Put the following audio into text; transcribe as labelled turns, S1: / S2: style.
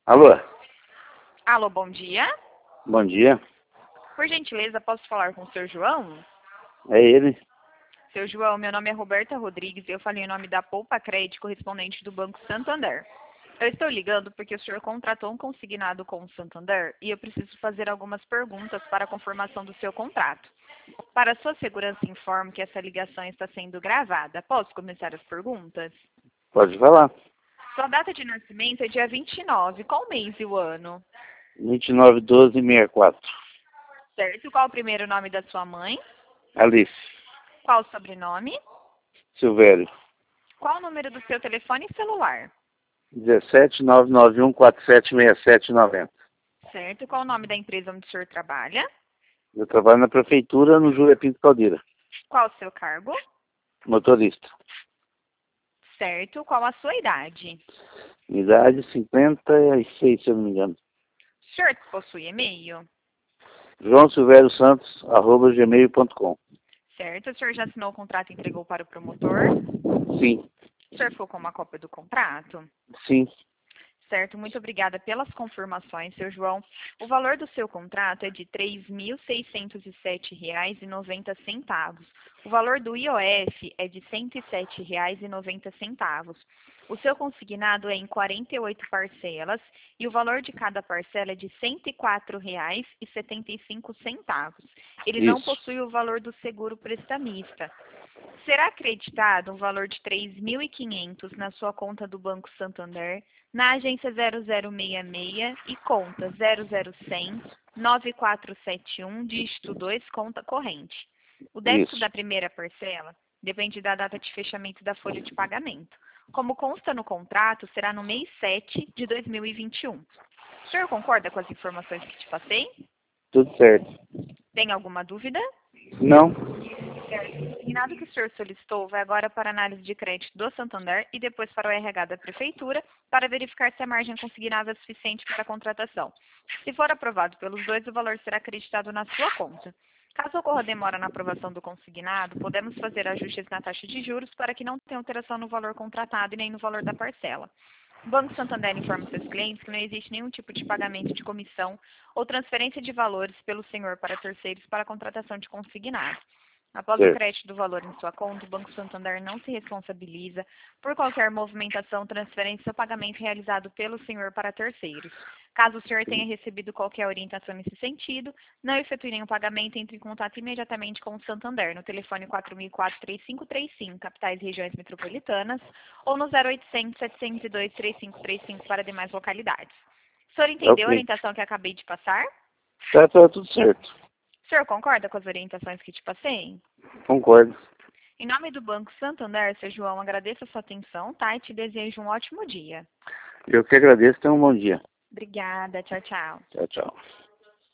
S1: Alô,
S2: Alô, bom dia.
S1: bom dia.
S2: Por gentileza, posso falar com o Sr. João?
S1: É ele?
S2: Seu João, meu nome é Roberta Rodrigues e eu falei em nome da Poupa Crédito, correspondente do Banco Santander. Eu estou ligando porque o senhor contratou um consignado com o Santander e eu preciso fazer algumas perguntas para a conformação do seu contrato. Para sua segurança, informo que essa ligação está sendo gravada. Posso começar as perguntas?
S1: Pode falar.
S2: Sua data de nascimento é dia 29. Qual mês e o ano?
S1: 291264.
S2: Certo? Qual o primeiro nome da sua mãe?
S1: Alice.
S2: Qual o sobrenome?
S1: Silvério.
S2: Qual o número do seu telefone celular?
S1: 17991476790.
S2: Certo. Qual o nome da empresa onde o senhor trabalha?
S1: Eu trabalho na prefeitura no Júlia Pinto Caldeira.
S2: Qual o seu cargo?
S1: Motorista.
S2: Certo. Qual a sua idade?
S1: Idade 56, se eu não me engano.
S2: O senhor possui e-mail?
S1: joaosilveriosantos@gmail.com.
S2: Certo. O senhor já assinou o contrato e entregou para o promotor?
S1: Sim,
S2: O senhor ficou com uma cópia do contrato?
S1: sim.
S2: Certo, muito obrigada pelas confirmações, seu João. O valor do seu contrato é de R$ 3.607,90. O valor do IOF é de R$ 107,90. O seu consignado é em 48 parcelas e o valor de cada parcela é de R$ 104,75. Ele não
S1: Isso.
S2: possui o valor do seguro prestamista. Será acreditado um valor de R$ 3.500 na sua conta do Banco Santander, na agência 0066 e conta 00100 9471, dígito 2, conta corrente. O débito
S1: Isso.
S2: da primeira parcela depende da data de fechamento da folha de pagamento. Como consta no contrato, será no mês 7 de 2021. O senhor concorda com as informações que te passei?
S1: Tudo certo.
S2: Tem alguma dúvida?
S1: Não?
S2: O consignado que o senhor solicitou vai agora para a análise de crédito do Santander e depois para o RH da Prefeitura para verificar se a margem consignável é suficiente para a contratação. Se for aprovado pelos dois, o valor será acreditado na sua conta. Caso ocorra demora na aprovação do consignado, podemos fazer ajustes na taxa de juros para que não tenha alteração no valor contratado e nem no valor da parcela. O Banco Santander informa seus clientes que não existe nenhum tipo de pagamento de comissão ou transferência de valores pelo senhor para terceiros para a contratação de consignado. Após o
S1: Certo.
S2: crédito do valor em sua conta, o Banco Santander não se responsabiliza por qualquer movimentação, transferência ou pagamento realizado pelo senhor para terceiros. Caso o senhor tenha recebido qualquer orientação nesse sentido, não efetue nenhum pagamento, entre em contato imediatamente com o Santander no telefone 4004-3535, capitais e regiões metropolitanas, ou no 0800-702-3535 para demais localidades. O senhor entendeu a
S1: Ok.
S2: orientação que acabei de passar?
S1: Tá tudo certo.
S2: O senhor concorda com as orientações que te passei?
S1: Concordo.
S2: Em nome do Banco Santander, seu João, agradeço a sua atenção, tá? E te desejo um ótimo dia.
S1: Eu que agradeço. Tenha um bom dia.
S2: Obrigada, tchau, tchau.
S1: Tchau, tchau.